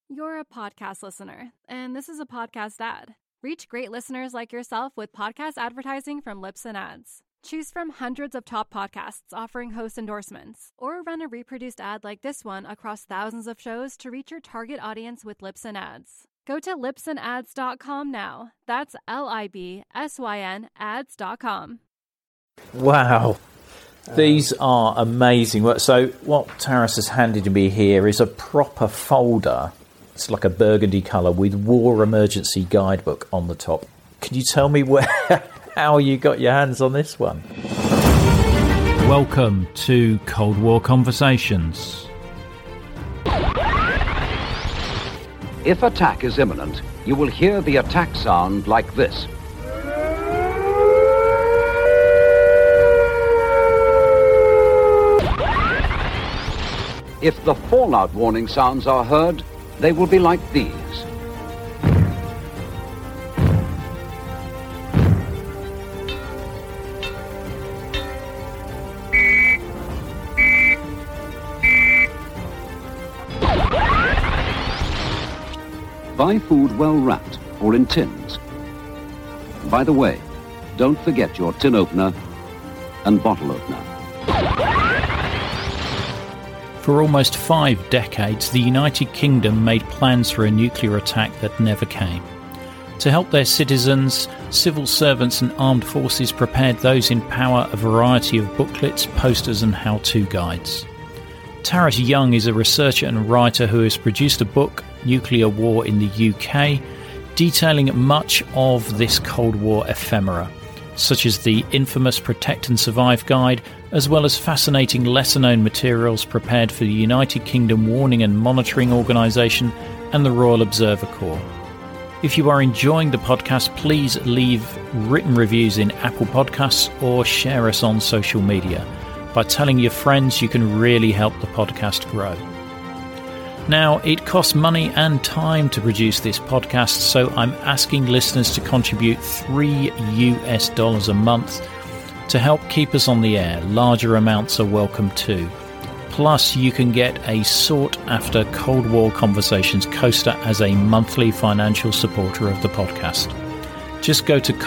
You're a podcast listener, and this is a podcast ad. Reach great listeners like yourself with podcast advertising from Libsyn Ads. Choose from hundreds of top podcasts offering host endorsements, or run a reproduced ad like this one across thousands of shows to reach your target audience with Libsyn Ads. Go to libsynads.com now. That's LIBSYN ads.com. Wow. These are amazing. So what Taras has handed me here is a proper folder. It's like a burgundy colour with War Emergency Guidebook on the top. Can you tell me how you got your hands on this one? Welcome to Cold War Conversations. If attack is imminent, you will hear the attack sound like this. If the fallout warning sounds are heard, they will be like these. Buy food well wrapped or in tins. By the way, don't forget your tin opener and bottle opener. For almost 5 decades, the United Kingdom made plans for a nuclear attack that never came. To help their citizens, civil servants and armed forces prepared those in power a variety of booklets, posters and how-to guides. Taras Young is a researcher and writer who has produced a book, Nuclear War in the UK, detailing much of this Cold War ephemera, such as the infamous Protect and Survive Guide, as well as fascinating lesser-known materials prepared for the United Kingdom Warning and Monitoring Organisation and the Royal Observer Corps. If you are enjoying the podcast, please leave written reviews in Apple Podcasts or share us on social media. By telling your friends, you can really help the podcast grow. Now, it costs money and time to produce this podcast, so I'm asking listeners to contribute $3 a month to help keep us on the air. Larger amounts are welcome too. Plus, you can get a sought-after Cold War Conversations coaster as a monthly financial supporter of the podcast. Just go to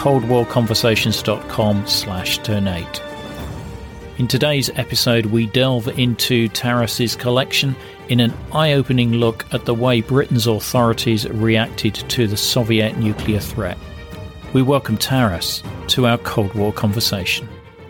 coldwarconversations.com/donate. In today's episode, we delve into Taras's collection in an eye-opening look at the way Britain's authorities reacted to the Soviet nuclear threat. We welcome Taras to our Cold War conversation.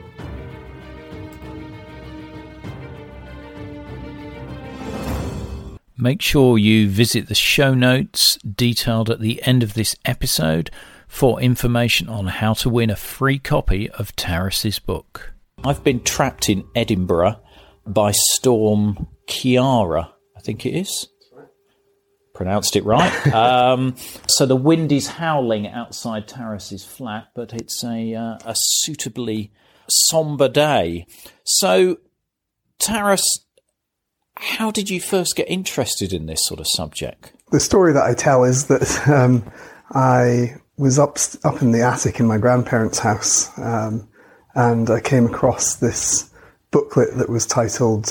Make sure you visit the show notes detailed at the end of this episode for information on how to win a free copy of Taras's book. I've been trapped in Edinburgh by Storm Ciara, I think it is. Pronounced it right. So the wind is howling outside Taras's flat, but it's a suitably sombre day. So, Taras, how did you first get interested in this sort of subject? The story that I tell is that I was up in the attic in my grandparents' house, and I came across this booklet that was titled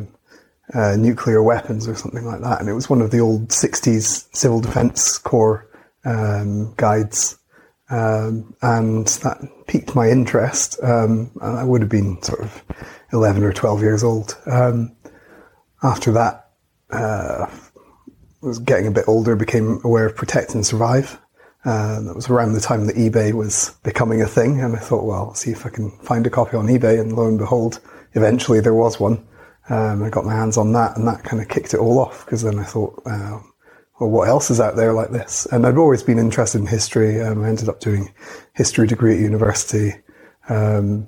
Nuclear Weapons or something like that. And it was one of the old 60s Civil Defence Corps guides. And that piqued my interest. And I would have been sort of 11 or 12 years old. After that, I was getting a bit older, became aware of Protect and Survive. That was around the time that eBay was becoming a thing, and I thought, well, I'll see if I can find a copy on eBay, and lo and behold, eventually there was one. I got my hands on that, and that kind of kicked it all off, because then I thought, well, what else is out there like this? And I'd always been interested in history. I ended up doing a history degree at university, and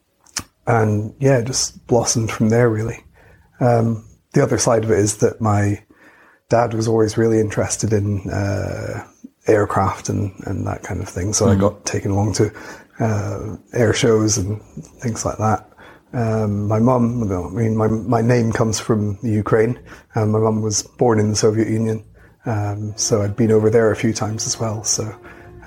yeah, it just blossomed from there, really. The other side of it is that my dad was always really interested in aircraft and that kind of thing. So I got taken along to air shows and things like that. My mum, my name comes from the Ukraine. My mum was born in the Soviet Union. So I'd been over there a few times as well. So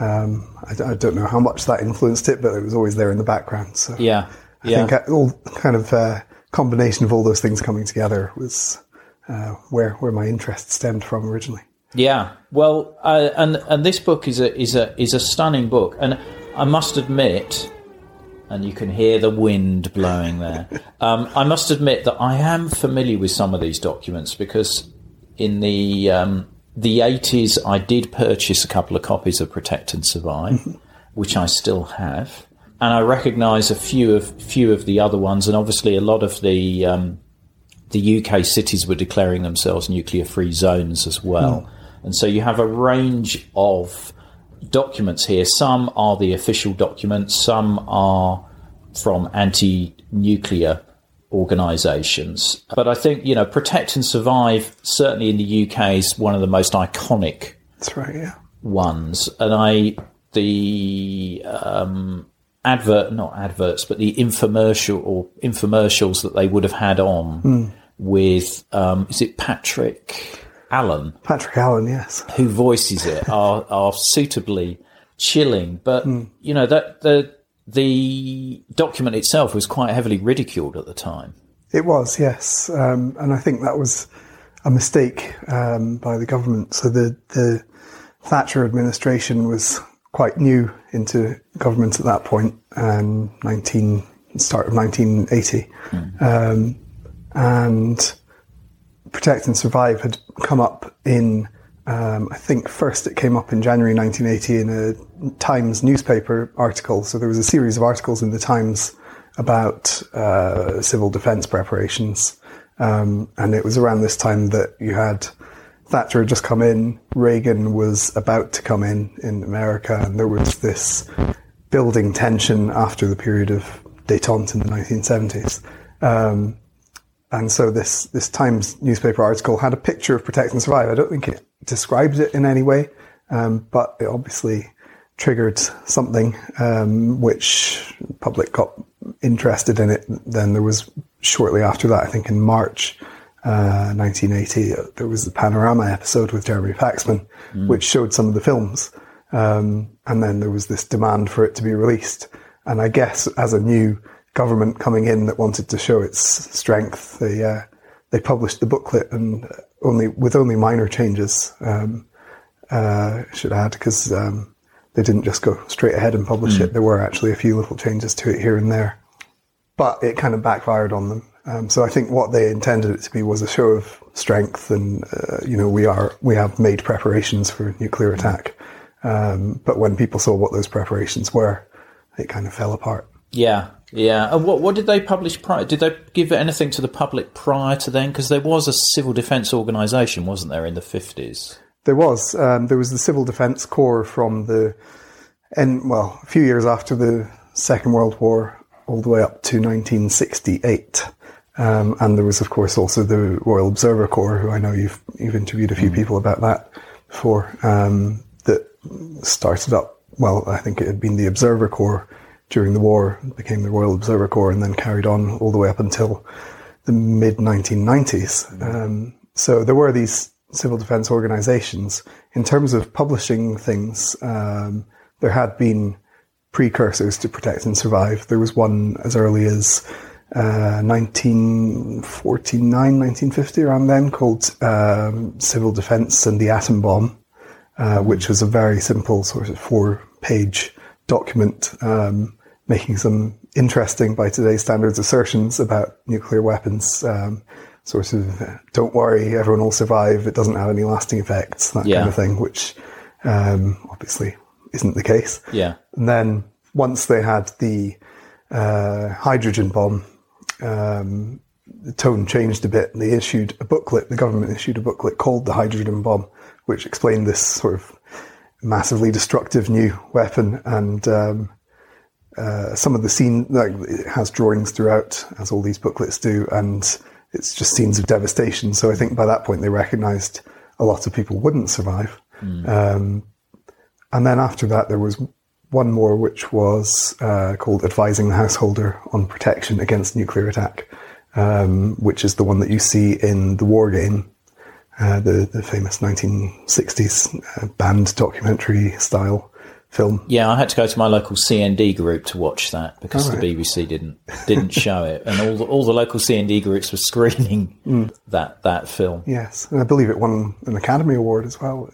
I don't know how much that influenced it, but it was always there in the background. So I think all kind of combination of all those things coming together was where my interest stemmed from originally. Yeah, well, and this book is a stunning book, and I must admit, and you can hear the wind blowing there. I must admit that I am familiar with some of these documents because in the 80s I did purchase a couple of copies of Protect and Survive, which I still have, and I recognise a few of the other ones, and obviously a lot of the UK cities were declaring themselves nuclear-free zones as well. And so you have a range of documents here. Some are the official documents, some are from anti-nuclear organisations. But I think, Protect and Survive, certainly in the UK, is one of the most iconic That's right, yeah. ones. And the infomercials that they would have had on with, is it Patrick Allen? Patrick Allen, yes. Who voices it are suitably chilling. But, that the document itself was quite heavily ridiculed at the time. It was, yes. And I think that was a mistake by the government. So the Thatcher administration was quite new into government at that point, start of 1980. And Protect and Survive had come up in, I think first it came up in January 1980 in a Times newspaper article. So there was a series of articles in the Times about civil defence preparations. And it was around this time that you had Thatcher had just come in, Reagan was about to come in America, and there was this building tension after the period of détente in the 1970s. And so this Times newspaper article had a picture of Protect and Survive. I don't think it described it in any way, but it obviously triggered something, which the public got interested in it. Then there was, shortly after that, I think in March 1980, there was the Panorama episode with Jeremy Paxman, which showed some of the films. And then there was this demand for it to be released. And I guess as a new government coming in that wanted to show its strength, they published the booklet, and with only minor changes, should add, because they didn't just go straight ahead and publish it. There were actually a few little changes to it here and there, but it kind of backfired on them. So I think what they intended it to be was a show of strength, and we have made preparations for nuclear attack. But when people saw what those preparations were, it kind of fell apart. Yeah. Yeah. And what did they publish prior? Did they give anything to the public prior to then? Because there was a civil defence organisation, wasn't there, in the 50s? There was. There was the Civil Defence Corps from a few years after the Second World War, all the way up to 1968. And there was, of course, also the Royal Observer Corps, who I know you've interviewed a few people about that before, that started up, I think it had been the Observer Corps during the war, became the Royal Observer Corps, and then carried on all the way up until the mid-1990s. So there were these civil defence organisations. In terms of publishing things, there had been precursors to Protect and Survive. There was one as early as 1949, 1950, around then, called Civil Defence and the Atom Bomb, which was a very simple sort of 4-page document, making some interesting, by today's standards, assertions about nuclear weapons. Sort of, don't worry, everyone will survive, it doesn't have any lasting effects, that kind of thing, which obviously isn't the case. Yeah. And then once they had the hydrogen bomb, the tone changed a bit. They issued a booklet, the government issued a booklet called The Hydrogen Bomb, which explained this sort of massively destructive new weapon, and some of the scene, it has drawings throughout, as all these booklets do, and it's just scenes of devastation. So I think by that point they recognised a lot of people wouldn't survive. And then after that there was one more, which was called Advising the Householder on Protection Against Nuclear Attack, which is the one that you see in The War Game, the famous 1960s banned documentary style film. Yeah, I had to go to my local CND group to watch that because the BBC didn't show it, and all the local CND groups were screening that film. Yes, and I believe it won an Academy Award as well.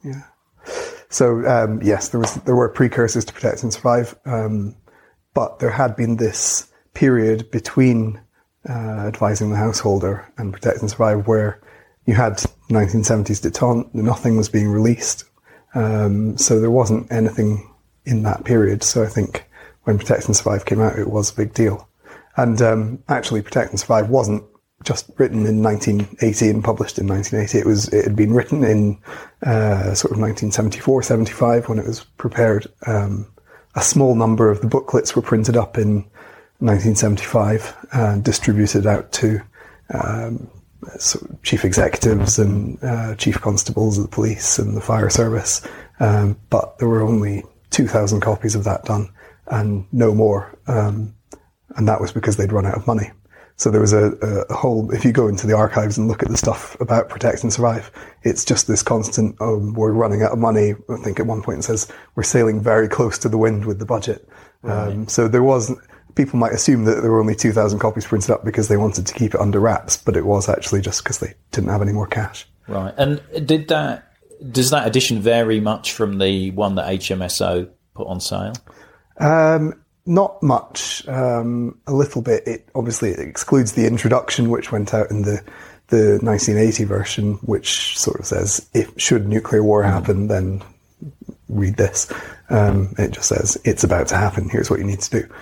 So yes, there were precursors to Protect and Survive, but there had been this period between Advising the Householder and Protect and Survive where you had 1970s détente, nothing was being released. So there wasn't anything in that period. So I think when Protect and Survive came out, it was a big deal. And actually, Protect and Survive wasn't just written in 1980 and published in 1980. It had been written in sort of 1974, 75 when it was prepared. A small number of the booklets were printed up in 1975 and distributed out to sort of chief executives and chief constables of the police and the fire service. But there were only 2,000 copies of that done and no more. And that was because they'd run out of money. So there was a whole, if you go into the archives and look at the stuff about Protect and Survive, it's just this constant, we're running out of money. I think at one point it says, we're sailing very close to the wind with the budget. Right. So there was, people might assume that there were only 2,000 copies printed up because they wanted to keep it under wraps, but it was actually just because they didn't have any more cash. Right. And does that edition vary much from the one that HMSO put on sale? Not much. A little bit. It excludes the introduction, which went out in the 1980 version, which sort of says, if should nuclear war happen, then read this. It just says, it's about to happen. Here's what you need to do.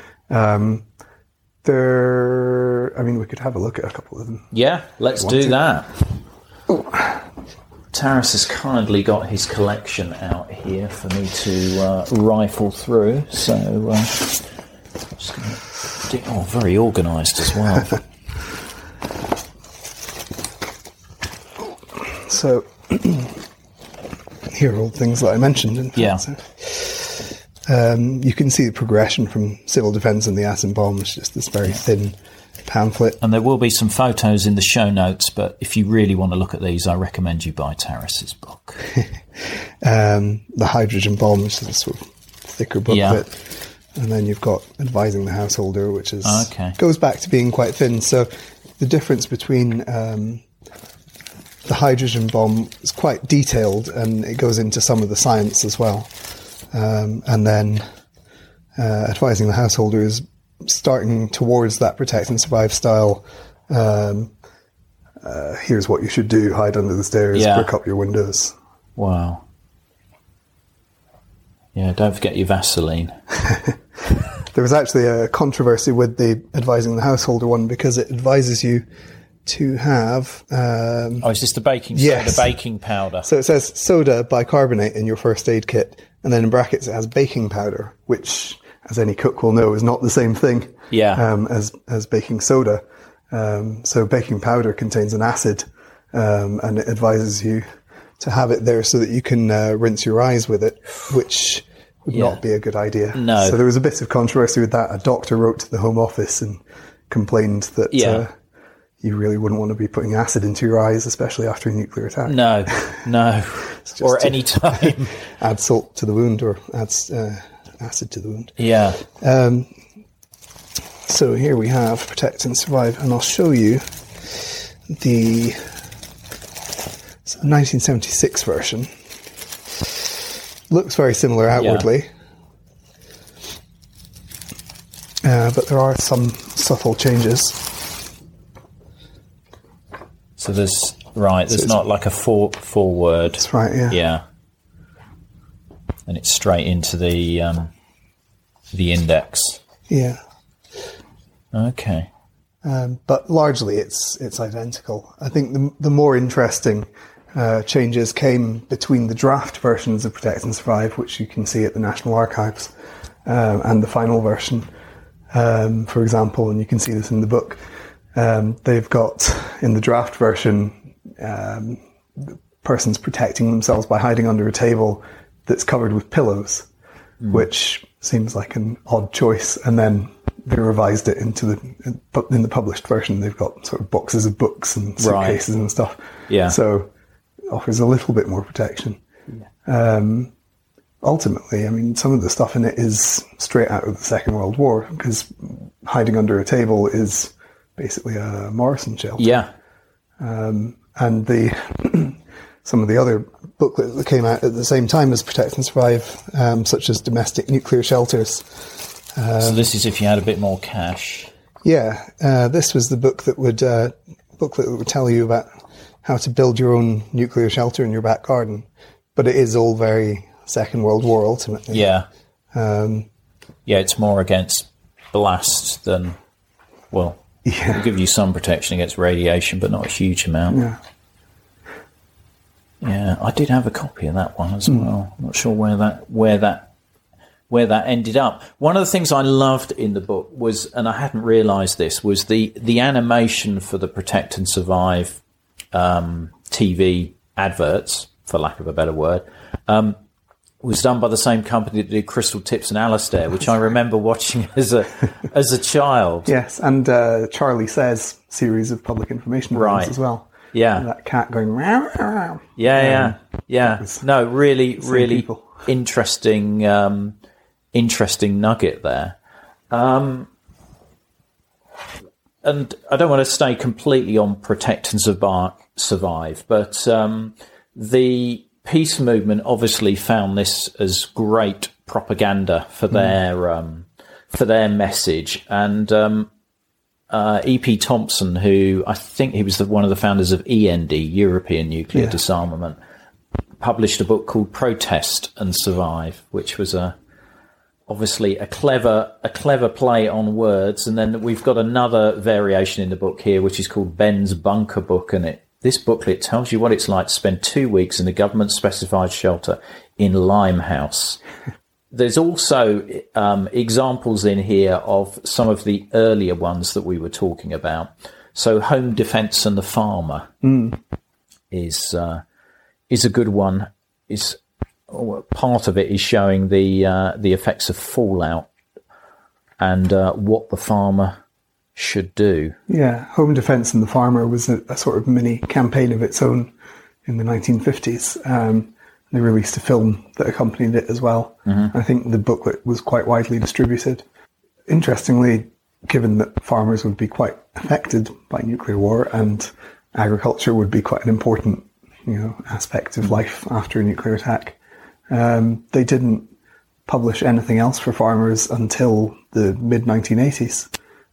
We could have a look at a couple of them. Yeah, let's do that. Taras has kindly got his collection out here for me to rifle through, so just gonna very organised as well. So here are all things that I mentioned. In fact, yeah. So. You can see the progression from Civil Defence and the Atom Bomb. It's just this very thin pamphlet. And there will be some photos in the show notes, but if you really want to look at these, I recommend you buy Taras's book. The Hydrogen Bomb, which is a sort of thicker booklet. Yeah. And then you've got Advising the Householder, which is goes back to being quite thin. So the difference between the Hydrogen Bomb is quite detailed, and it goes into some of the science as well. And then Advising the Householder is starting towards that Protect and Survive style. Here's what you should do: hide under the stairs, brick up your windows. Wow. Yeah, don't forget your Vaseline. There was actually a controversy with the Advising the Householder one because it advises you to have... is this the baking soda? Yes. The baking powder? So it says soda bicarbonate in your first aid kit, and then in brackets it has baking powder, which, as any cook will know, is not the same thing as baking soda. So baking powder contains an acid, and it advises you to have it there so that you can rinse your eyes with it, which would not be a good idea. No. So there was a bit of controversy with that. A doctor wrote to the Home Office and complained that you really wouldn't want to be putting acid into your eyes, especially after a nuclear attack. No. Or at any time. Add salt to the wound or add acid to the wound. Yeah. So here we have Protect and Survive, and I'll show you the 1976 version. Looks very similar outwardly. But there are some subtle changes. So there's not like a forward. That's right, yeah. Yeah. And it's straight into the index. Yeah. Okay. But largely it's identical. I think the more interesting changes came between the draft versions of Protect and Survive, which you can see at the National Archives, and the final version. For example, and you can see this in the book, they've got, in the draft version, the person's protecting themselves by hiding under a table that's covered with pillows, which seems like an odd choice. And then they revised it in the published version. They've got sort of boxes of books and suitcases and stuff. Yeah. So it offers a little bit more protection. Yeah. ultimately, I mean, some of the stuff in it is straight out of the Second World War, because hiding under a table is basically a Morrison shelter. Yeah. And some of the other booklets that came out at the same time as Protect and Survive, such as Domestic Nuclear Shelters. So this is if you had a bit more cash. Yeah, this was the booklet that would tell you about how to build your own nuclear shelter in your back garden. But it is all very Second World War, ultimately. Yeah. It's more against blast than, it'll give you some protection against radiation, but not a huge amount. Yeah. Yeah, I did have a copy of that one as well. I'm not sure where that ended up. One of the things I loved in the book was, and I hadn't realised this, was the animation for the Protect and Survive TV adverts, for lack of a better word, was done by the same company that did Crystal Tips and Alistair, which I remember watching as a child. Yes, and Charlie Says series of public information events as well. Yeah. And that cat going meow, meow. Yeah. No, really people. interesting nugget there. And I don't want to stay completely on Protect and Survive, but the peace movement obviously found this as great propaganda for their message. And E.P. Thompson, who I think he was one of the founders of END, European Nuclear Disarmament, published a book called Protest and Survive, which was obviously a clever play on words. And then we've got another variation in the book here, which is called Ben's Bunker Book, and this booklet tells you what it's like to spend 2 weeks in a government-specified shelter in Limehouse. There's also examples in here of some of the earlier ones that we were talking about. So Home Defence and the Farmer is a good one. Part of it is showing the effects of fallout and what the farmer should do. Yeah, Home Defence and the Farmer was a sort of mini campaign of its own in the 1950s. They released a film that accompanied it as well. Mm-hmm. I think the booklet was quite widely distributed. Interestingly, given that farmers would be quite affected by nuclear war and agriculture would be quite an important, aspect of life after a nuclear attack, they didn't publish anything else for farmers until the mid-1980s.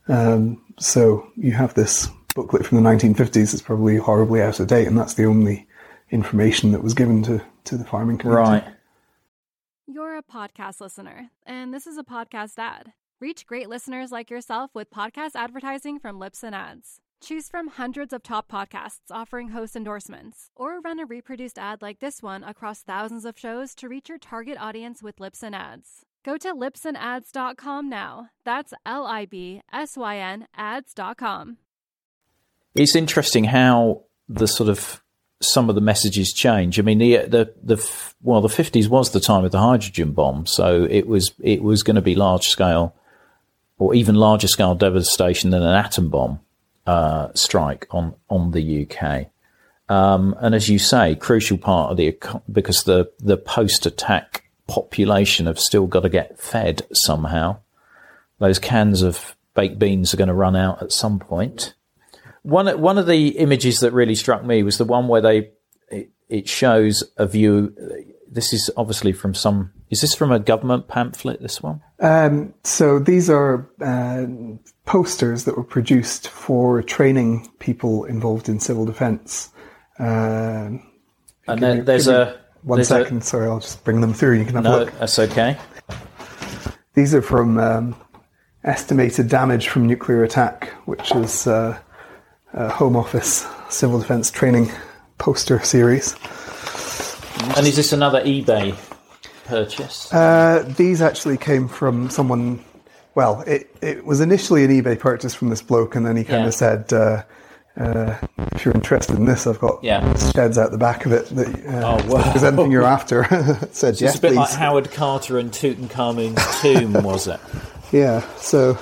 So you have this booklet from the 1950s that's probably horribly out of date, and that's the only information that was given to the farming community. Right. You're a podcast listener, and this is a podcast ad. Reach great listeners like yourself with podcast advertising from Libsyn Ads. Choose from hundreds of top podcasts offering host endorsements, or run a reproduced ad like this one across thousands of shows to reach your target audience with Libsyn Ads. Go to libsynads.com now. That's LIBSYN ads.com. It's interesting how the sort of some of the messages change. I mean, the 50s was the time of the hydrogen bomb, so it was going to be large scale, or even larger scale devastation than an atom bomb strike on the UK. And as you say, crucial part of because the post-attack population have still got to get fed somehow. Those cans of baked beans are going to run out at some point. One of the images that really struck me was the one where it shows a view. This is obviously from is this from a government pamphlet, this one? So these are posters that were produced for training people involved in civil defence. And then there's One second, sorry, I'll just bring them through. You can have a look. No, that's okay. These are from Estimated Damage from Nuclear Attack, which is a Home Office civil defence training poster series. And is this another eBay purchase? These actually came from someone. Well, it was initially an eBay purchase from this bloke, and then he kind of said, if you're interested in this, I've got sheds out the back of it. That, if there's anything you're after, said yes, it's a bit please. like Howard Carter and Tutankhamun's tomb, was it? Yeah. So,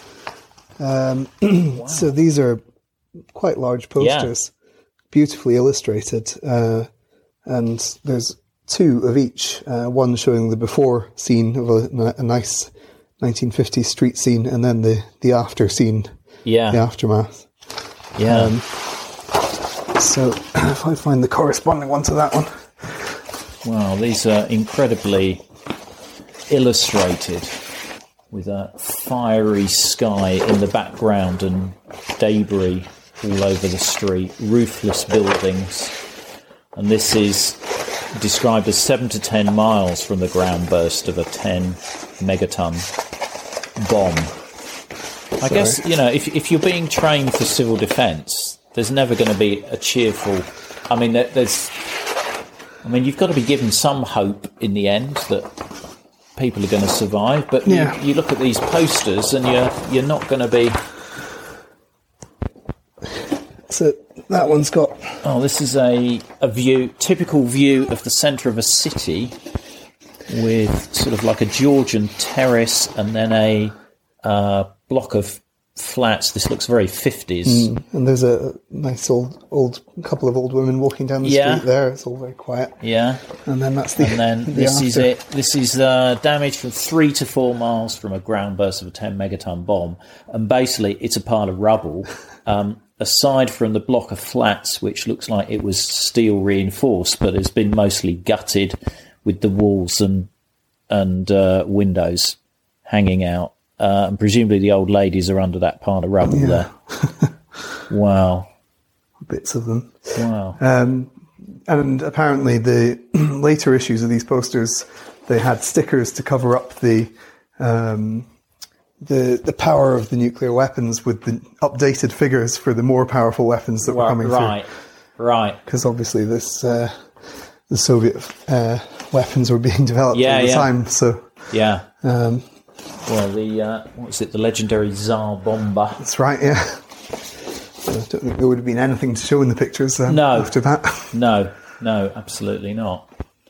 so these are quite large posters, beautifully illustrated, and there's two of each, one showing the before scene of a nice 1950s street scene, and then the after scene, the aftermath. Yeah. So if I find the corresponding one to that one. Wow, these are incredibly illustrated, with a fiery sky in the background and debris all over the street, roofless buildings. And this is described as 7 to 10 miles from the ground burst of a 10 megaton bomb. I guess, if you're being trained for civil defence, there's never going to be a cheerful... you've got to be given some hope in the end that people are going to survive, but you look at these posters and you're not going to be... So that one's got... Oh, this is a typical view of the centre of a city with sort of like a Georgian terrace and then a block of flats. This looks very 50s. And there's a nice old couple of old women walking down the street there. It's all very quiet. Yeah. And then that's the... And then this after. is it. This is damage from 3 to 4 miles from a ground burst of a 10 megaton bomb. And basically, it's a pile of rubble. Aside from the block of flats, which looks like it was steel reinforced, but has been mostly gutted with the walls and windows hanging out. And presumably the old ladies are under that pile of rubble there. Wow. Bits of them. Wow. And apparently the later issues of these posters, they had stickers to cover up the power of the nuclear weapons with the updated figures for the more powerful weapons that were coming through. Right. Because obviously this the Soviet weapons were being developed at the time. So well, the legendary Tsar bomber. That's right. Yeah. I don't think there would have been anything to show in the pictures after that. No, absolutely not.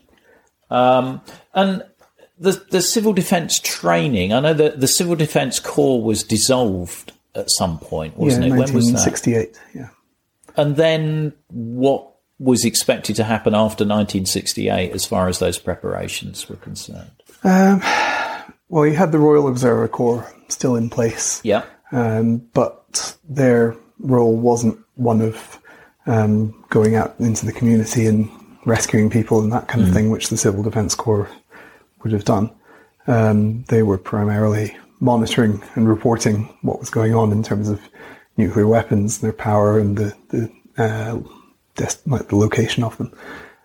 And the civil defence training, I know that the Civil Defence Corps was dissolved at some point, wasn't it? 1968, when was that? Yeah. And then what was expected to happen after 1968 as far as those preparations were concerned? Well, you had the Royal Observer Corps still in place. Yeah. But their role wasn't one of going out into the community and rescuing people and that kind of thing, which the Civil Defence Corps would have done. They were primarily monitoring and reporting what was going on in terms of nuclear weapons, their power, and the location of them.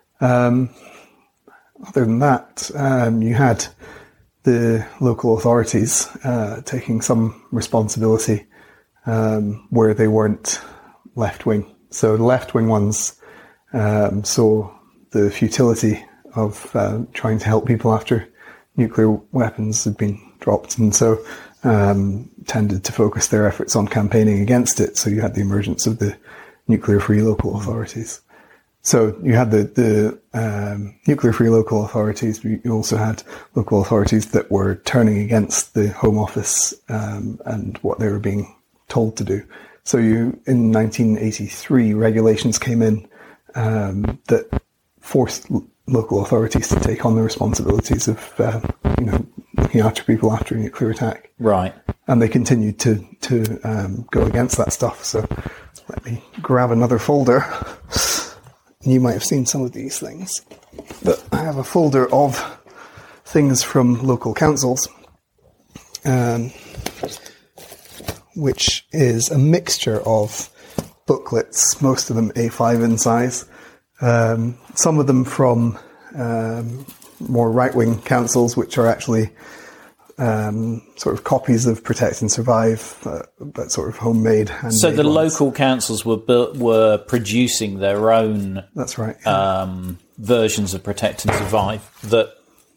Other than that, you had the local authorities taking some responsibility where they weren't left-wing. So the left-wing ones saw the futility of trying to help people after nuclear weapons had been dropped, and so tended to focus their efforts on campaigning against it. So you had the emergence of the nuclear-free local authorities. So you had the nuclear-free local authorities, but you also had local authorities that were turning against the Home Office and what they were being told to do. So in 1983, regulations came in that forced local authorities to take on the responsibilities of looking after people after a nuclear attack. Right. And they continued to go against that stuff. So let me grab another folder. You might have seen some of these things, but I have a folder of things from local councils, which is a mixture of booklets, most of them A5 in size, some of them from more right-wing councils, which are actually sort of copies of Protect and Survive, but sort of homemade. So the local councils were producing their own. That's right. Versions of Protect and Survive. That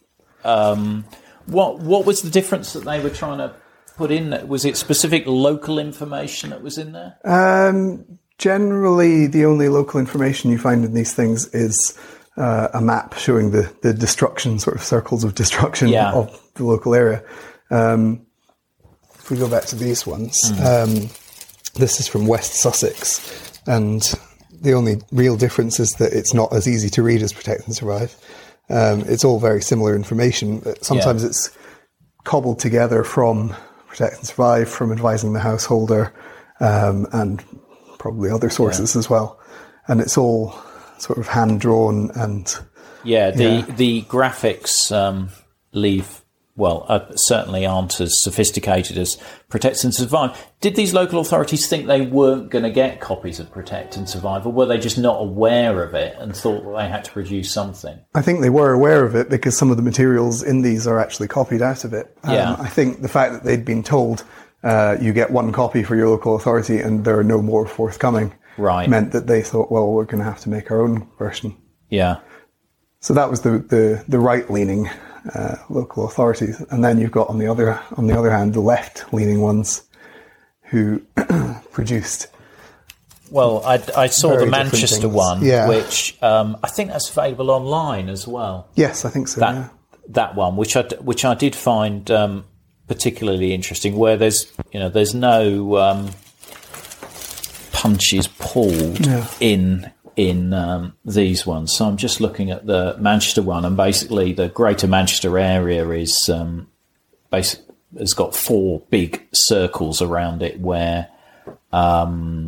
what was the difference that they were trying to put in? Was it specific local information that was in there? Generally, the only local information you find in these things is a map showing the destruction, sort of circles of destruction of the local area. If we go back to these ones, this is from West Sussex, and the only real difference is that it's not as easy to read as Protect and Survive. It's all very similar information. But sometimes it's cobbled together from Protect and Survive, from Advising the Householder, and probably other sources as well. And it's all sort of hand-drawn and... the graphics certainly aren't as sophisticated as Protect and Survive. Did these local authorities think they weren't going to get copies of Protect and Survive, or were they just not aware of it and thought that they had to produce something? I think they were aware of it because some of the materials in these are actually copied out of it. I think the fact that they'd been told you get one copy for your local authority and there are no more forthcoming meant that they thought, well, we're going to have to make our own version. Yeah. So that was the right-leaning local authorities, and then you've got on the other hand the left-leaning ones who produced. Well, I saw the Manchester one, which I think that's available online as well. Yes, I think so. That one, which I did find particularly interesting, where there's no punches pulled in these ones. So I'm just looking at the Manchester one, and basically the Greater Manchester area is has got 4 big circles around it where a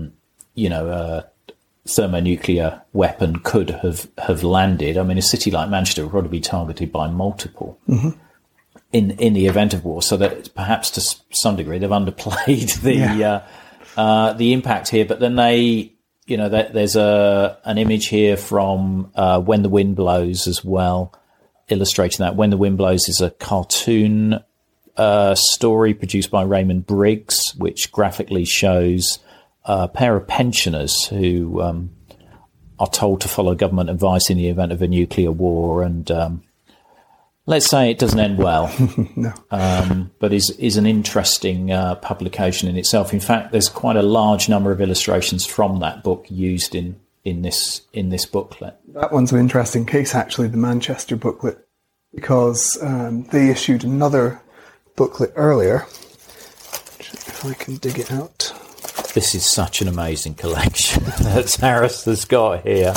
thermonuclear weapon could have landed. I mean, a city like Manchester would probably be targeted by multiple in the event of war, so that perhaps to some degree they've underplayed the impact here. But then there's an image here from When the Wind Blows as well, illustrating that. When the Wind Blows is a cartoon story produced by Raymond Briggs, which graphically shows a pair of pensioners who are told to follow government advice in the event of a nuclear war. And let's say it doesn't end well, but is an interesting publication in itself. In fact, there's quite a large number of illustrations from that book used in this booklet. That one's an interesting case, actually, the Manchester booklet, because they issued another booklet earlier. If I can dig it out. This is such an amazing collection that Harris has got here.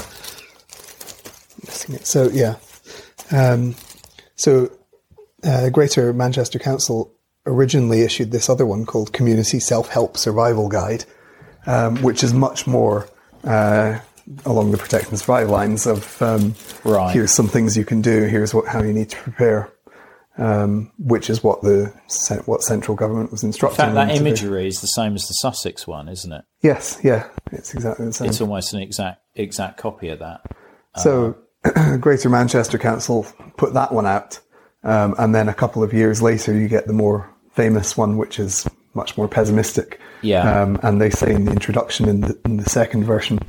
So, Greater Manchester Council originally issued this other one called Community Self-Help Survival Guide, which is much more along the Protect and Survive lines of here's some things you can do, here's how you need to prepare, which is what what central government was instructing them to do. In fact, that imagery is the same as the Sussex one, isn't it? Yes, it's exactly the same. It's almost an exact copy of that. So Greater Manchester Council put that one out, and then a couple of years later you get the more famous one, which is much more pessimistic. And they say in the introduction in the second version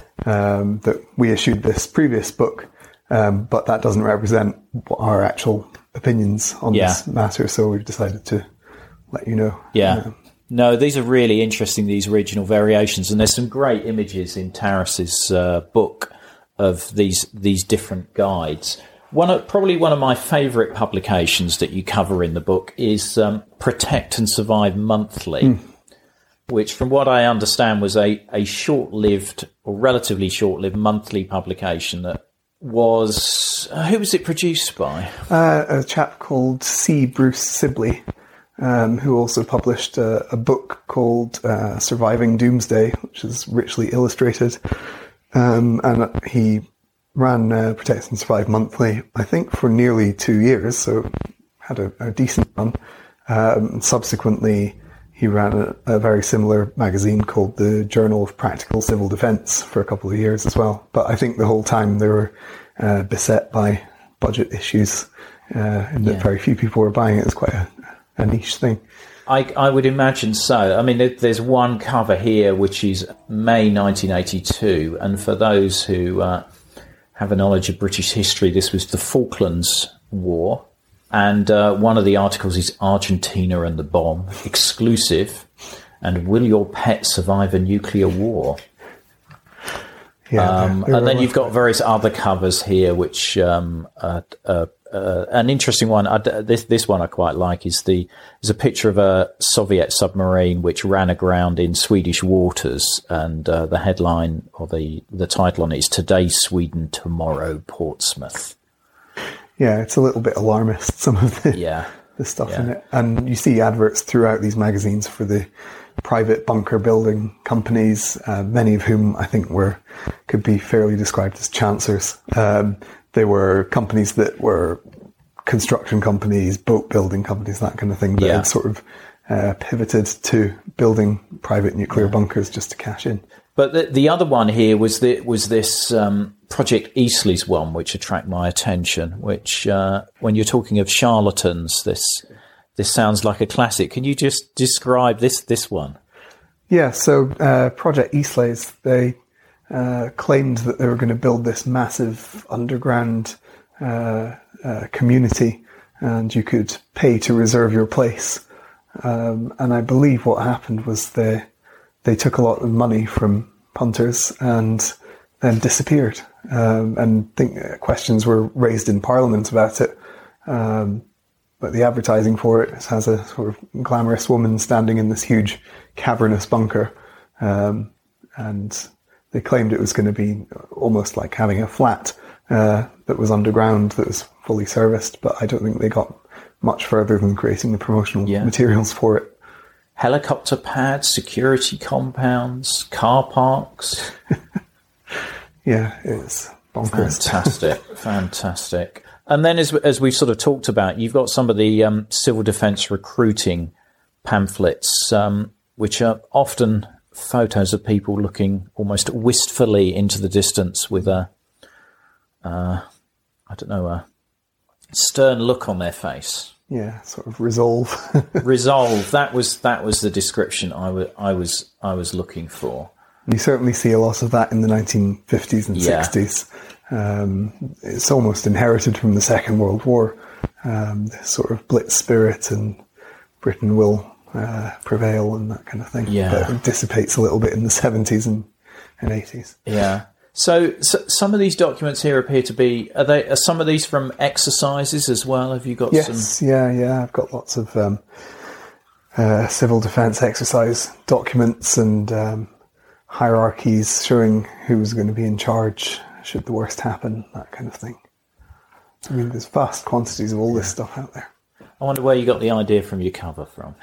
that we issued this previous book, but that doesn't represent our actual opinions on this matter, so we've decided to let you know. No, these are really interesting, these regional variations, and there's some great images in Tarris's book of these different guides. Probably one of my favourite publications that you cover in the book is Protect and Survive Monthly, which, from what I understand, was a short-lived or relatively short-lived monthly publication that was... who was it produced by? A chap called C. Bruce Sibley, who also published a book called Surviving Doomsday, which is richly illustrated. And he ran Protect and Survive Monthly, I think, for nearly 2 years, so had a decent run. Subsequently, he ran a very similar magazine called the Journal of Practical Civil Defence for a couple of years as well. But I think the whole time they were beset by budget issues, and that very few people were buying it. It's quite a niche thing. I would imagine so. I mean, there's one cover here which is May 1982, and for those who have a knowledge of British history, this was the Falklands War, and one of the articles is Argentina and the Bomb, exclusive, and will your pet survive a nuclear war? And then you've got various other covers here, which an interesting one. This one I quite like is a picture of a Soviet submarine which ran aground in Swedish waters, and the headline or the title on it is "Today Sweden, Tomorrow Portsmouth." it's a little bit alarmist, some of the stuff in it. And you see adverts throughout these magazines for the private bunker building companies, many of whom I think could be fairly described as chancers. They were companies that were construction companies, boat building companies, that kind of thing, that had sort of pivoted to building private nuclear bunkers just to cash in. But the other one here was this Project Eastleigh's one, which attracted my attention, which when you're talking of charlatans, this sounds like a classic. Can you just describe this one? Yeah, so Project Eastleigh's, they claimed that they were going to build this massive underground community, and you could pay to reserve your place. And I believe what happened was they took a lot of money from punters and then disappeared. And I think questions were raised in Parliament about it. But the advertising for it has a sort of glamorous woman standing in this huge cavernous bunker. And they claimed it was going to be almost like having a flat that was underground, that was fully serviced. But I don't think they got much further than creating the promotional materials for it. Helicopter pads, security compounds, car parks. Yeah, it's bonkers. Fantastic. And then as we've sort of talked about, you've got some of the civil defence recruiting pamphlets, which are often photos of people looking almost wistfully into the distance with a stern look on their face. Yeah, sort of resolve. Resolve. That was the description I was looking for. You certainly see a lot of that in the 1950s and 60s. It's almost inherited from the Second World War. This sort of blitz spirit, and Britain will prevail and that kind of thing. Yeah. But it dissipates a little bit in the 70s and 80s. Yeah. So some of these documents here appear to be, are some of these from exercises as well? Have you got some? Yes, yeah. I've got lots of civil defence exercise documents and hierarchies showing who's going to be in charge should the worst happen, that kind of thing. I mean, there's vast quantities of all this stuff out there. I wonder where you got the idea from your cover from.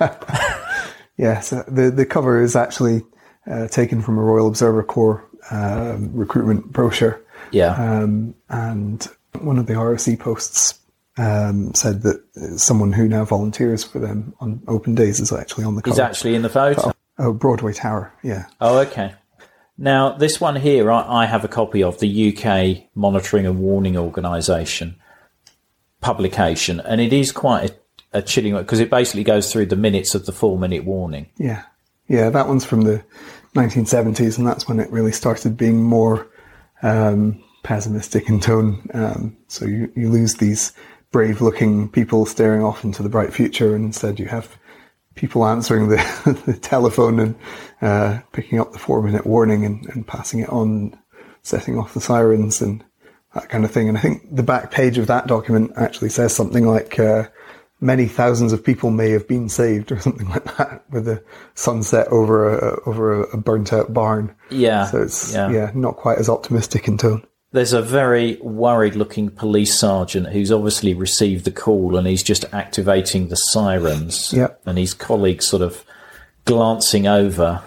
Yes, the cover is actually taken from a Royal Observer Corps recruitment brochure. Yeah. And one of the ROC posts said that someone who now volunteers for them on open days is actually on the cover. He's actually in the photo? Oh, Broadway Tower, yeah. Oh, okay. Now, this one here, I have a copy of the UK Monitoring and Warning Organisation publication, and it is quite a chilling one, because it basically goes through the minutes of the 4-minute warning. Yeah, that one's from the 1970s, and that's when it really started being more pessimistic in tone. So you lose these brave-looking people staring off into the bright future, and instead you have people answering the telephone and picking up the 4-minute warning and passing it on, setting off the sirens and that kind of thing. And I think the back page of that document actually says something like many thousands of people may have been saved, or something like that, with a sunset over a burnt out barn. Yeah. So it's not quite as optimistic in tone. There's a very worried-looking police sergeant who's obviously received the call, and he's just activating the sirens. Yep. And his colleagues sort of glancing over,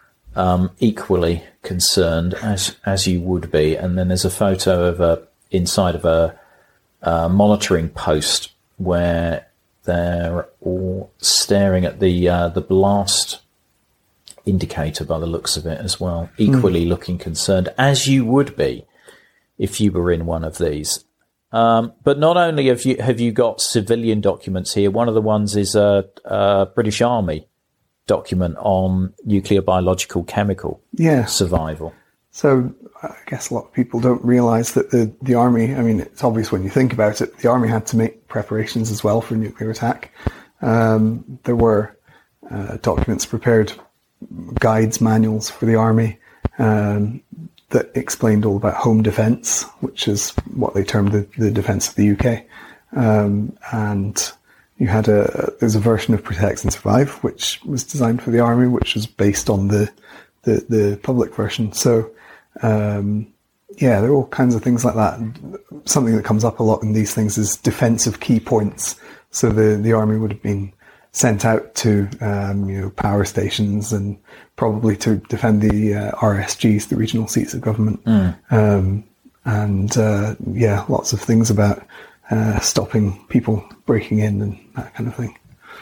equally concerned, as you would be. And then there's a photo of inside of a monitoring post where they're all staring at the blast indicator by the looks of it as well, equally looking concerned, as you would be if you were in one of these. But not only have you got civilian documents here, one of the ones is a British Army document on nuclear, biological, chemical survival. So I guess a lot of people don't realise that the Army, I mean, it's obvious when you think about it, the Army had to make preparations as well for nuclear attack. There were documents prepared, guides, manuals for the Army, that explained all about home defence, which is what they termed the defence of the UK. And you had there's a version of Protect and Survive, which was designed for the Army, which was based on the public version. So Yeah, there are all kinds of things like that. Something that comes up a lot in these things is defensive key points. So the army would have been sent out to power stations and probably to defend the RSGs, the regional seats of government. Lots of things about stopping people breaking in and that kind of thing.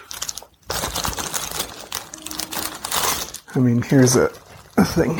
I mean, here's a thing.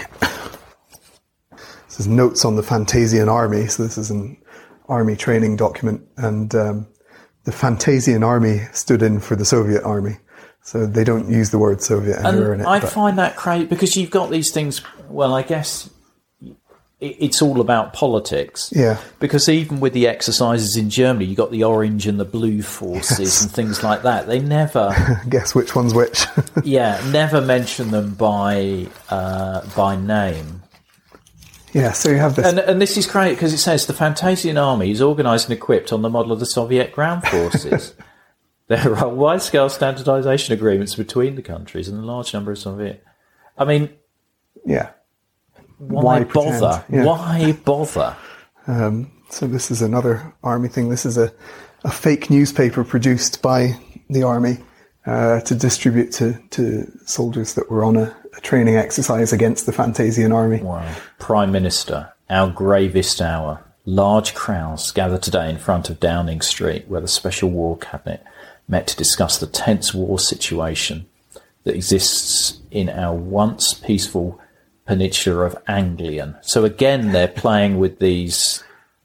This is notes on the Fantasian army. So this is an army training document, and the Fantasian army stood in for the Soviet army. So they don't use the word Soviet anywhere in it. I find that crazy because you've got these things. Well, I guess it's all about politics. Yeah. Because even with the exercises in Germany, you got the orange and the blue forces and things like that. They never guess which one's which. Yeah, never mention them by name. Yeah, so you have this, and this is great because it says the Fantasian army is organised and equipped on the model of the Soviet ground forces. There are wide-scale standardisation agreements between the countries and a large number of Soviet. I mean, yeah. Why bother? Yeah. Why bother? So this is another army thing. This is a fake newspaper produced by the army to distribute to soldiers that were on a training exercise against the Fantasian army. Wow. Prime Minister, our gravest hour. Large crowds gather today in front of Downing Street, where the Special War Cabinet met to discuss the tense war situation that exists in our once peaceful peninsula of Anglian. So again, they're playing with these,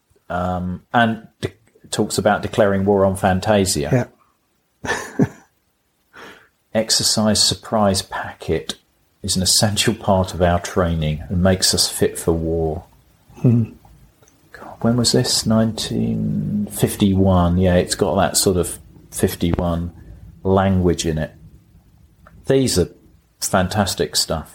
and talks about declaring war on Fantasia. Yeah. Exercise surprise packet is an essential part of our training and makes us fit for war. God, when was this? 1951. Yeah, it's got that sort of 51 language in it. These are fantastic stuff.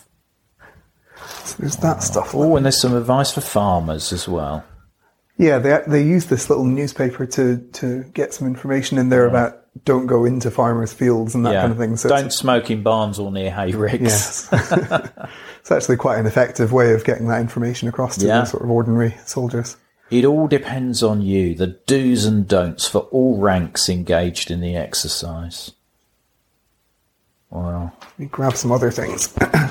So there's that stuff. Oh, and there's some advice for farmers as well. Yeah, they use this little newspaper to get some information in there about don't go into farmers' fields and that kind of thing. So don't smoke in barns or near hay ricks. Yes. It's actually quite an effective way of getting that information across to the sort of ordinary soldiers. It all depends on you, the do's and don'ts for all ranks engaged in the exercise. Well, let me grab some other things.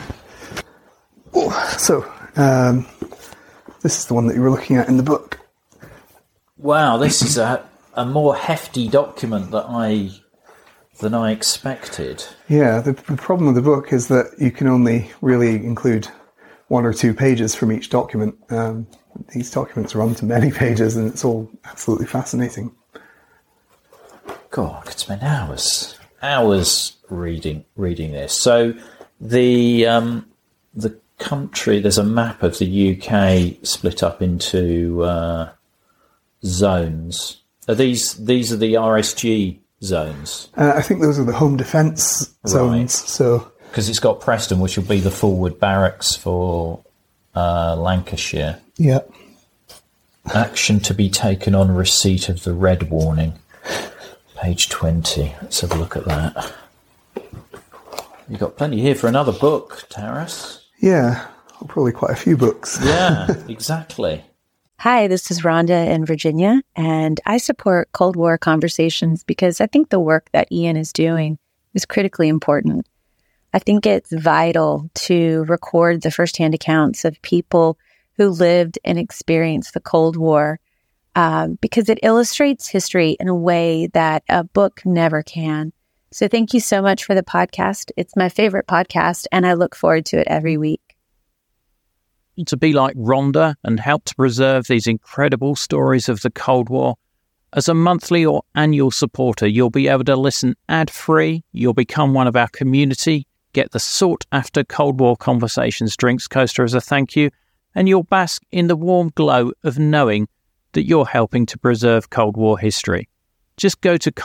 So, this is the one that you were looking at in the book. Wow, this is a more hefty document than I expected. Yeah, the problem with the book is that you can only really include 1 or 2 pages from each document. These documents run to many pages, and it's all absolutely fascinating. God, I could spend hours reading this. So the country, there's a map of the UK split up into zones. These are the RSG zones. I think those are the home defence zones. Right. So because it's got Preston, which will be the forward barracks for Lancashire. Yeah. Action to be taken on receipt of the red warning. Page 20. Let's have a look at that. You've got plenty here for another book, Taras. Yeah, probably quite a few books. Yeah, exactly. Hi, this is Rhonda in Virginia, and I support Cold War Conversations because I think the work that Ian is doing is critically important. I think it's vital to record the firsthand accounts of people who lived and experienced the Cold War because it illustrates history in a way that a book never can. So thank you so much for the podcast. It's my favorite podcast, and I look forward to it every week. To be like Rhonda and help to preserve these incredible stories of the Cold War, as a monthly or annual supporter, you'll be able to listen ad-free, you'll become one of our community, get the sought-after Cold War Conversations drinks coaster as a thank you, and you'll bask in the warm glow of knowing that you're helping to preserve Cold War history. Just go to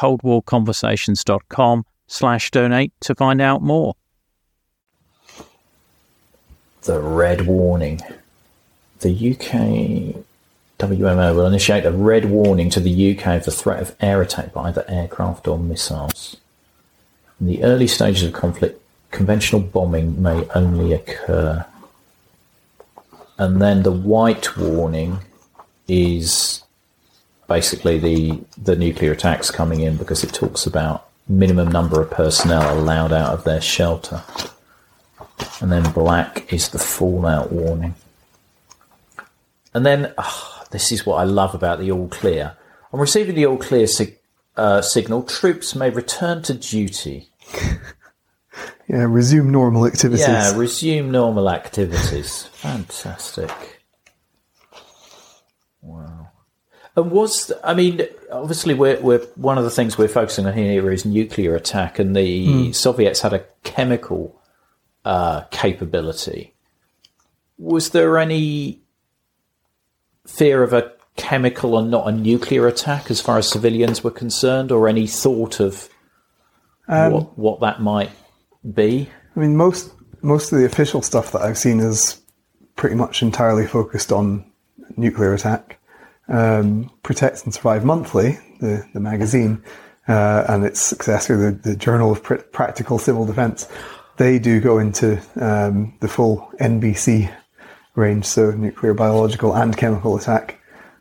coldwarconversations.com/donate to find out more. The red warning. The UK WMO will initiate a red warning to the UK of the threat of air attack by either aircraft or missiles. In the early stages of conflict, conventional bombing may only occur. And then the white warning is basically the nuclear attacks coming in, because it talks about minimum number of personnel allowed out of their shelter. And then black is the fallout warning. And then, this is what I love about the all clear. On receiving the all clear signal, troops may return to duty. Yeah, resume normal activities. Yeah, resume normal activities. Fantastic. Wow. And obviously we're one of the things we're focusing on here is nuclear attack, and the Soviets had a chemical capability. Was there any fear of a chemical and not a nuclear attack as far as civilians were concerned, or any thought of what that might be? I mean, most of the official stuff that I've seen is pretty much entirely focused on nuclear attack. Protect and Survive Monthly, the magazine, and its successor, the Journal of Practical Civil Defense, they do go into the full NBC range, so nuclear, biological, and chemical attack.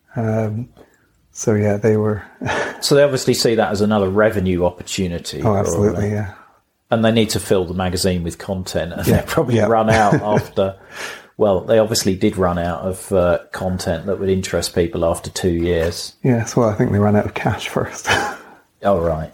So yeah, they were. So they obviously see that as another revenue opportunity. Oh, absolutely, yeah. And they need to fill the magazine with content, and they probably run out after. Well, they obviously did run out of content that would interest people after 2 years. Yes, well, I think they ran out of cash first. Oh, right.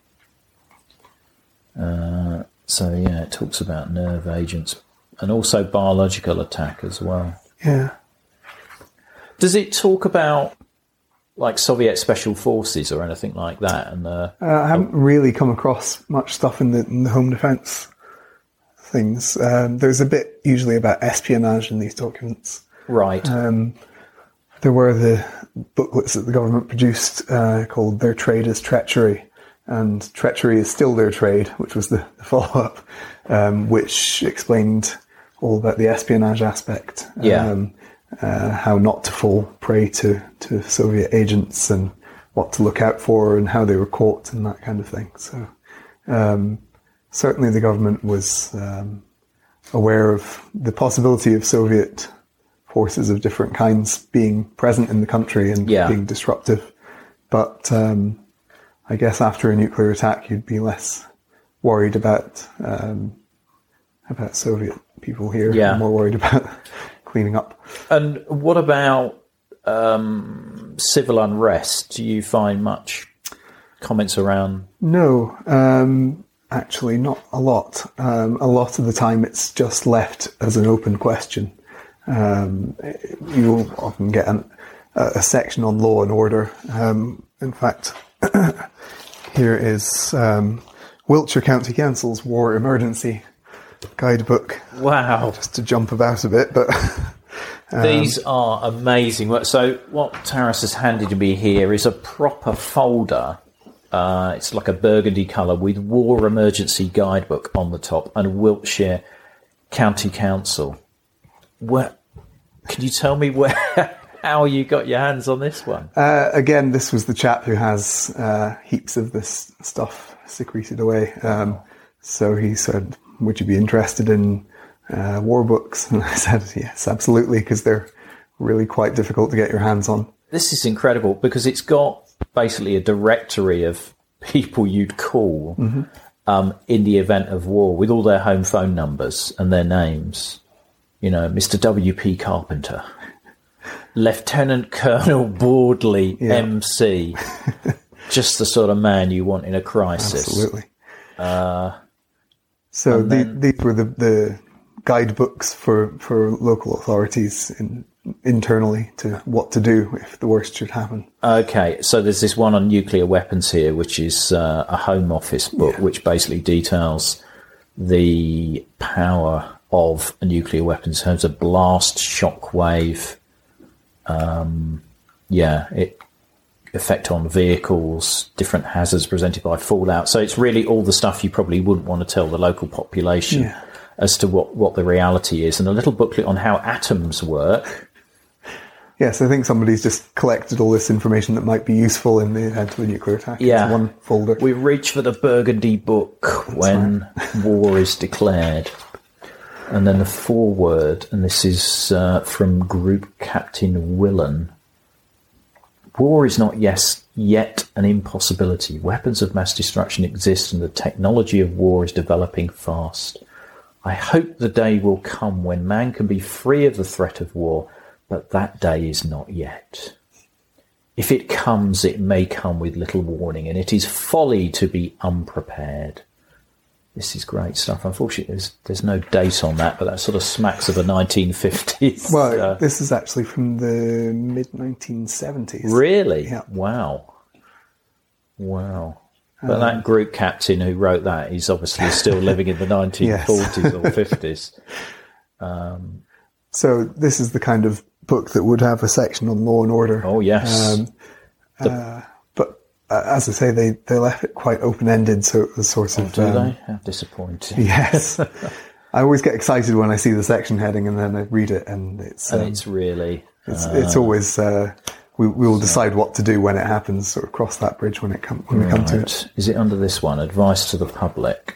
So, yeah, it talks about nerve agents and also biological attack as well. Yeah. Does it talk about, like, Soviet special forces or anything like that? And I haven't really come across much stuff in the home defence things. There's a bit usually about espionage in these documents. Right. There were the booklets that the government produced called Their Trade is Treachery, and Treachery is Still Their Trade, which was the follow-up, which explained all about the espionage aspect, how not to fall prey to Soviet agents and what to look out for and how they were caught and that kind of thing. So certainly the government was aware of the possibility of Soviet forces of different kinds being present in the country and being disruptive. But I guess after a nuclear attack, you'd be less worried about Soviet people here, and more worried about cleaning up. And what about civil unrest? Do you find much comments around? No, actually not a lot. A lot of the time it's just left as an open question. You'll often get a section on law and order. In fact, here is Wiltshire County Council's War Emergency Guidebook. Wow. Just to jump about a bit, but... These are amazing. So what Taras has handed to me here is a proper folder. It's like a burgundy colour with War Emergency Guidebook on the top and Wiltshire County Council. Can you tell me how you got your hands on this one? Again, this was the chap who has heaps of this stuff secreted away. So he said, would you be interested in war books? And I said, yes, absolutely, because they're really quite difficult to get your hands on. This is incredible because it's got basically a directory of people you'd call in the event of war with all their home phone numbers and their names. You know, Mr. W.P. Carpenter, Lieutenant Colonel Boardley, MC, just the sort of man you want in a crisis. Absolutely. So these were the guidebooks for local authorities internally to what to do if the worst should happen. Okay, so there's this one on nuclear weapons here, which is a Home Office book, which basically details the power of a nuclear weapon in terms of blast, shockwave, effect on vehicles, different hazards presented by fallout. So it's really all the stuff you probably wouldn't want to tell the local population as to what the reality is, and a little booklet on how atoms work. Yes, I think somebody's just collected all this information that might be useful in the event of a nuclear attack into one folder. We reach for the burgundy book when war is declared. And then the foreword, and this is from Group Captain Willan. War is not yet an impossibility. Weapons of mass destruction exist and the technology of war is developing fast. I hope the day will come when man can be free of the threat of war, but that day is not yet. If it comes, it may come with little warning, and it is folly to be unprepared. This is great stuff. Unfortunately, there's no date on that, but that sort of smacks of the 1950s. Well, this is actually from the mid-1970s. Really? Yeah. Wow. But that group captain who wrote that, he's obviously still living in the 1940s or 50s. So this is the kind of book that would have a section on law and order. Oh, yes. But as I say, they left it quite open-ended, so it was sort of... Do they? How disappointing. Yes. I always get excited when I see the section heading and then I read it, and it's really... It's always... we will decide what to do when it happens, sort of cross that bridge when we come to it. Is it under this one? Advice to the public?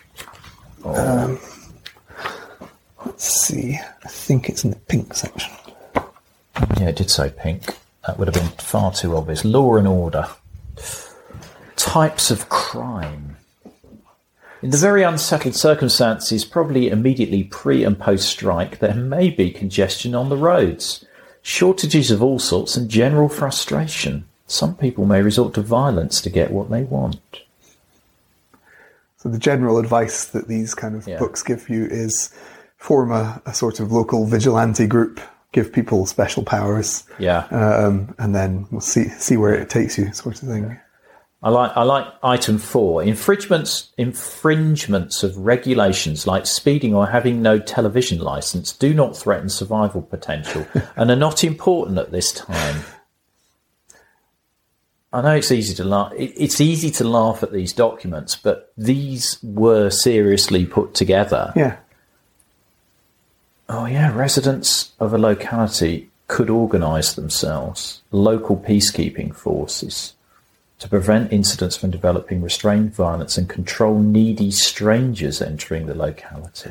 Let's see. I think it's in the pink section. Yeah, it did say pink. That would have been far too obvious. Law and order. Types of crime. In the very unsettled circumstances, probably immediately pre- and post-strike, there may be congestion on the roads, shortages of all sorts and general frustration. Some people may resort to violence to get what they want. So the general advice that these kind of books give you is form a sort of local vigilante group, give people special powers, and then we'll see where it takes you, sort of thing. I like item 4. Infringements of regulations like speeding or having no television license do not threaten survival potential and are not important at this time. I know it's easy to laugh. It's easy to laugh at these documents, but these were seriously put together. Yeah. Oh yeah, residents of a locality could organise themselves, local peacekeeping forces, to prevent incidents from developing, restrain violence and control needy strangers entering the locality.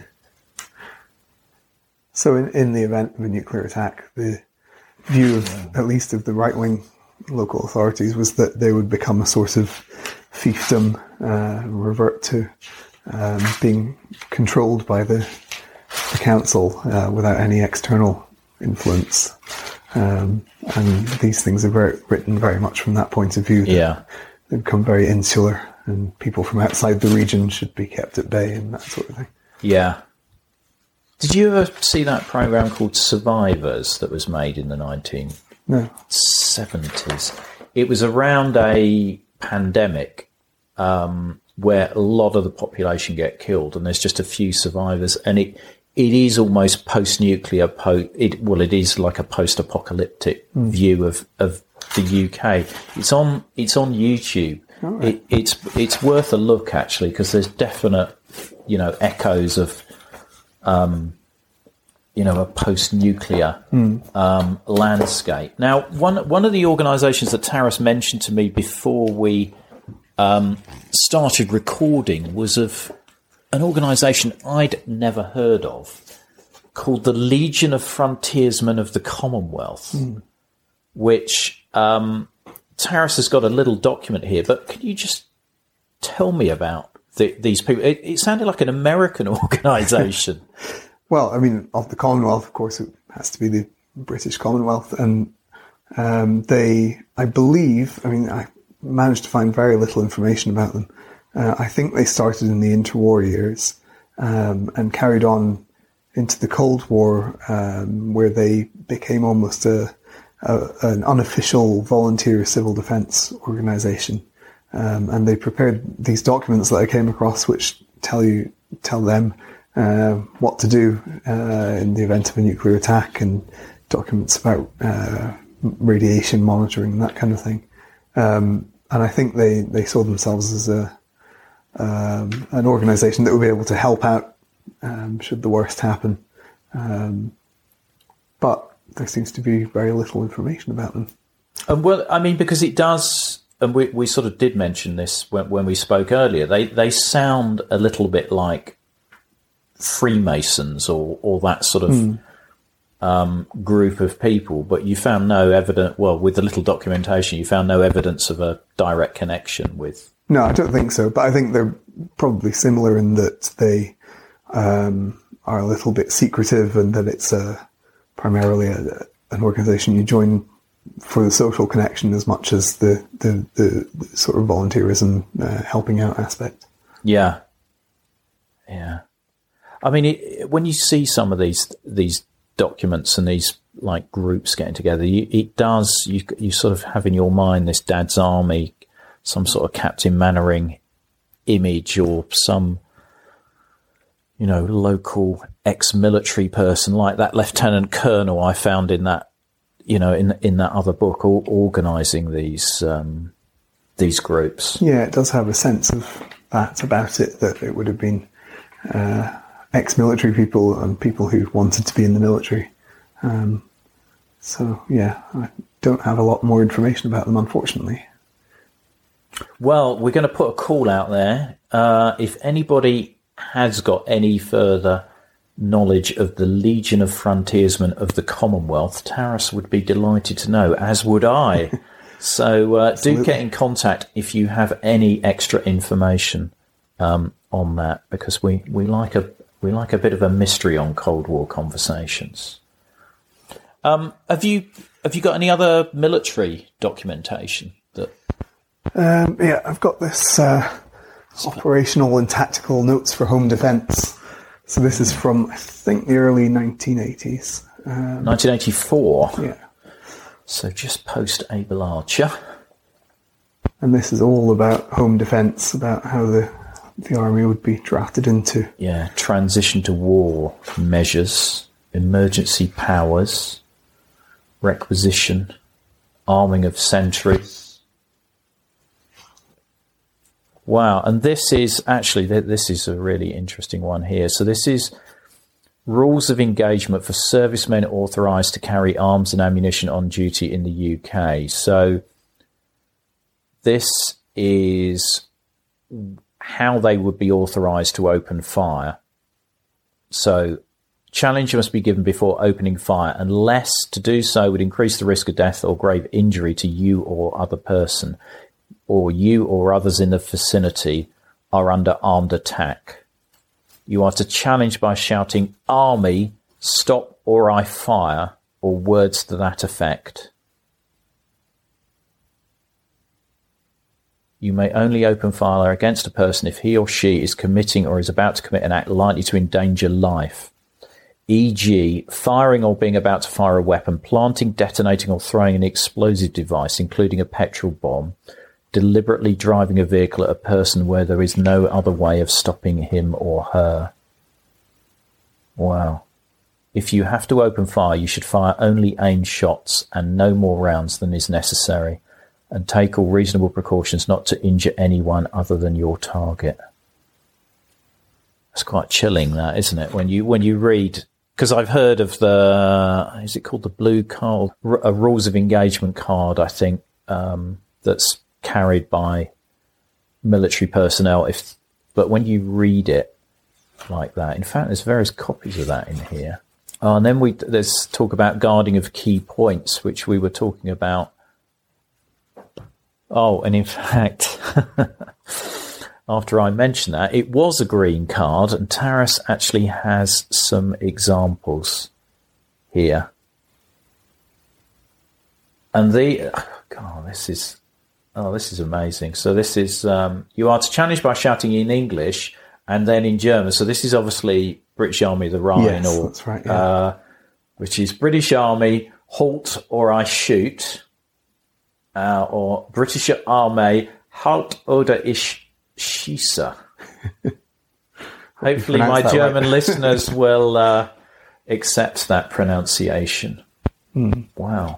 So in the event of a nuclear attack, the view of, at least of the right-wing local authorities, was that they would become a sort of fiefdom, revert to being controlled by the council without any external influence. And these things are written very much from that point of view. They become very insular, and people from outside the region should be kept at bay and that sort of thing. Yeah. Did you ever see that program called Survivors that was made in the 1970s? It was around a pandemic where a lot of the population get killed, and there's just a few survivors, and it is almost post-nuclear. It is like a post-apocalyptic view of the UK. It's on YouTube. Right. It's worth a look, actually, because there's definite echoes of a post-nuclear landscape. Now, one of the organisations that Taras mentioned to me before we started recording was of an organisation I'd never heard of called the Legion of Frontiersmen of the Commonwealth, which Taras has got a little document here, but can you just tell me about these people? It sounded like an American organisation. Well, I mean, of the Commonwealth, of course, it has to be the British Commonwealth, and I managed to find very little information about them. I think they started in the interwar years and carried on into the Cold War, where they became almost an unofficial volunteer civil defence organisation. And they prepared these documents that I came across, which tell them what to do in the event of a nuclear attack, and documents about radiation monitoring and that kind of thing. And I think they saw themselves as an organisation that would be able to help out should the worst happen. But there seems to be very little information about them. Well, I mean, because it does, and we sort of did mention this when we spoke earlier, they sound a little bit like Freemasons or that sort of group of people, but you found no evidence. Well, with the little documentation, you found no evidence of a direct connection with. No, I don't think so. But I think they're probably similar in that they are a little bit secretive, and that it's primarily an organisation you join for the social connection as much as the sort of volunteerism, helping out aspect. Yeah. I mean, when you see some of these documents and these like groups getting together, you sort of have in your mind this Dad's Army, some sort of Captain Mannering image, or some, local ex-military person like that Lieutenant Colonel I found in that, in that other book, organising these groups. Yeah, it does have a sense of that about it, that it would have been ex-military people and people who wanted to be in the military. So, yeah, I don't have a lot more information about them, unfortunately. Well, we're going to put a call out there. If anybody has got any further knowledge of the Legion of Frontiersmen of the Commonwealth, Taras would be delighted to know, as would I. So do get in contact if you have any extra information on that, because we like a bit of a mystery on Cold War conversations. Have you got any other military documentation that? Yeah, I've got this operational and tactical notes for home defence. So this is from, I think, the early 1980s. 1984? Yeah. So just post-Able Archer. And this is all about home defence, about how the army would be drafted into. Yeah, transition to war measures, emergency powers, requisition, arming of sentries. Wow, and this is a really interesting one here. So this is rules of engagement for servicemen authorised to carry arms and ammunition on duty in the UK. So this is how they would be authorised to open fire. So challenge must be given before opening fire, unless to do so would increase the risk of death or grave injury to you or other person, or you or others in the vicinity are under armed attack. You are to challenge by shouting, "Army, stop or I fire," or words to that effect. You may only open fire against a person if he or she is committing or is about to commit an act likely to endanger life, e.g. firing or being about to fire a weapon, planting, detonating or throwing an explosive device, including a petrol bomb, deliberately driving a vehicle at a person where there is no other way of stopping him or her. Wow. If you have to open fire, you should fire only aimed shots and no more rounds than is necessary, and take all reasonable precautions not to injure anyone other than your target. It's quite chilling, that, isn't it? When you read, because I've heard of is it called the blue card? A rules of engagement card, I think, that's carried by military personnel. But when you read it like that, in fact, there's various copies of that in here. And then there's talk about guarding of key points, which we were talking about. Oh, and in fact, after I mentioned that, it was a green card, and Taras actually has some examples here. And this is amazing. So this is, you are to challenge by shouting in English and then in German. So this is obviously British Army, the Rhine, yes, that's right, yeah. Which is British Army, halt or I shoot, or British Army, halt oder ich schieße. Hopefully my German listeners will accept that pronunciation. Wow.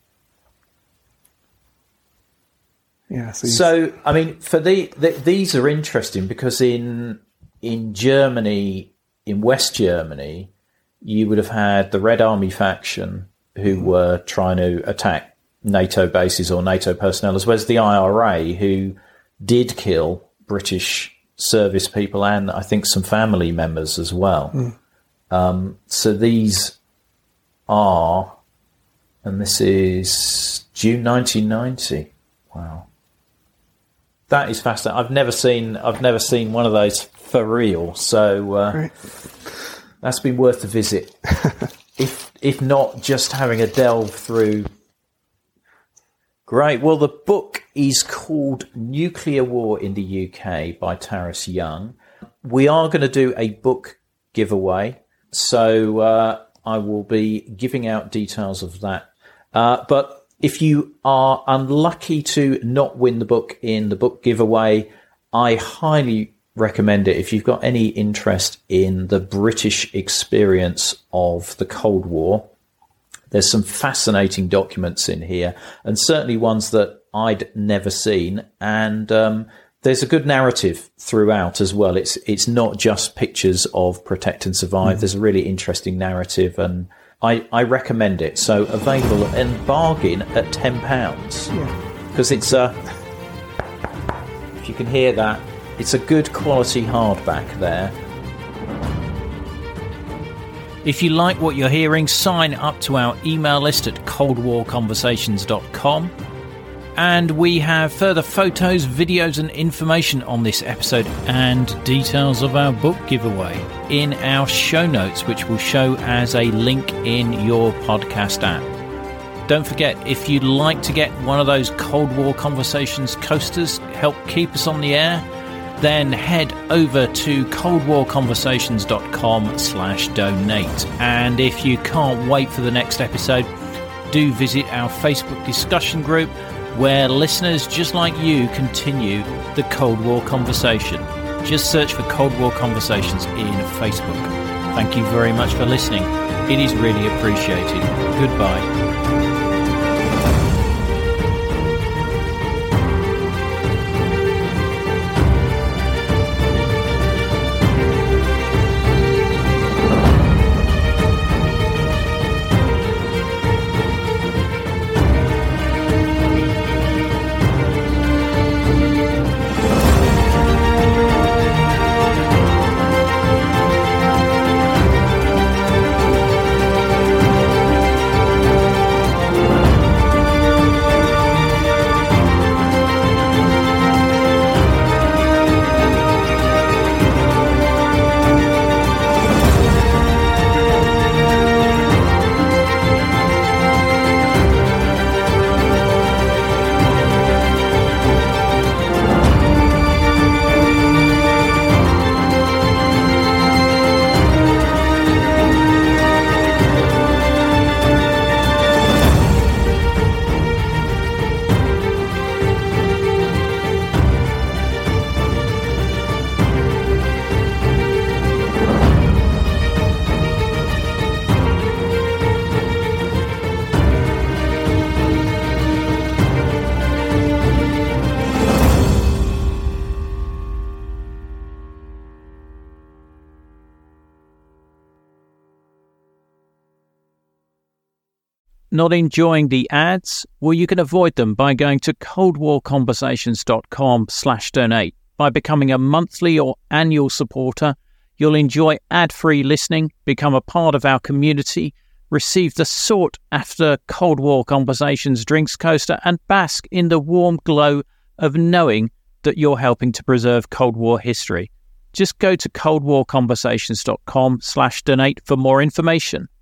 Yeah. So I mean, for these are interesting because in Germany, in West Germany, you would have had the Red Army faction who were trying to attack NATO bases or NATO personnel, as well as the IRA, who did kill British service people and I think some family members as well. So these are, and this is June 1990. Wow. That is fascinating. I've never seen one of those for real. So that's been worth a visit. if not just having a delve through. Great. Well, the book is called Nuclear War in the UK by Taras Young. We are going to do a book giveaway, so I will be giving out details of that. But if you are unlucky to not win the book in the book giveaway, I highly recommend it if you've got any interest in the British experience of the Cold War. There's some fascinating documents in here, and certainly ones that I'd never seen. And there's a good narrative throughout as well. It's not just pictures of Protect and Survive. There's a really interesting narrative, and I recommend it. So available and bargain at £10 because it's if you can hear that, it's a good quality hardback there. If you like what you're hearing, sign up to our email list at coldwarconversations.com. And we have further photos, videos and information on this episode and details of our book giveaway in our show notes, which will show as a link in your podcast app. Don't forget, if you'd like to get one of those Cold War Conversations coasters, help keep us on the air, then head over to coldwarconversations.com/donate. And if you can't wait for the next episode, do visit our Facebook discussion group where listeners just like you continue the Cold War conversation. Just search for Cold War Conversations in Facebook. Thank you very much for listening. It is really appreciated. Goodbye. Not enjoying the ads? Well, you can avoid them by going to coldwarconversations.com/donate. By becoming a monthly or annual supporter, you'll enjoy ad-free listening, become a part of our community, receive the sought-after Cold War Conversations drinks coaster, and bask in the warm glow of knowing that you're helping to preserve Cold War history. Just go to coldwarconversations.com/donate for more information.